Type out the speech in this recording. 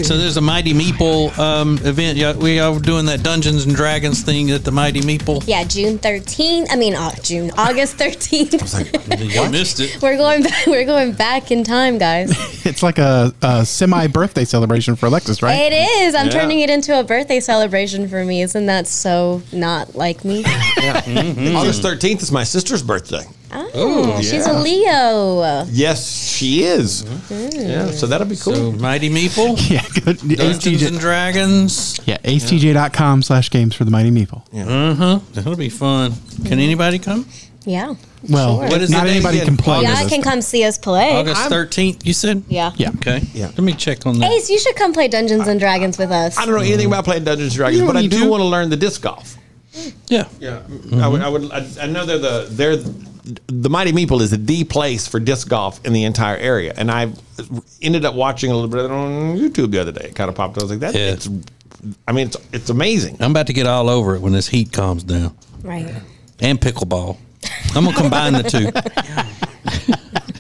So there's a Mighty Meeple event. Yeah, we are doing that Dungeons and Dragons thing at the Mighty Meeple. Yeah, August 13th. You missed it. We're going back in time, guys. It's like a semi-birthday celebration for Alexis, right? It is. I'm turning it into a birthday celebration for me. Isn't that so not like me? August 13th is my sister's birthday. Oh, she's a Leo. Yes, she is. Yeah, so that'll be cool. So Mighty Meeple. Yeah, good. Dungeons and Dragons. Yeah, acetj.com/games for the Mighty Meeple. That'll be fun. Can anybody come? Yeah. Well, What is not the date anybody again? can play. Yeah, I can come see us play. August 13th, you said? Yeah. Yeah. Okay. Yeah. Let me check on that. Ace, you should come play Dungeons and Dragons with us. I don't know anything about playing Dungeons and Dragons, You but I need do to. want to learn the disc golf. Yeah. Yeah, I know they're the Mighty Meeple is the place for disc golf in the entire area, and I ended up watching a little bit of it on YouTube the other day. It kind of popped. I was like, that. Yeah. It's amazing. I'm about to get all over it when this heat calms down. Right. And pickleball. I'm going to combine the two.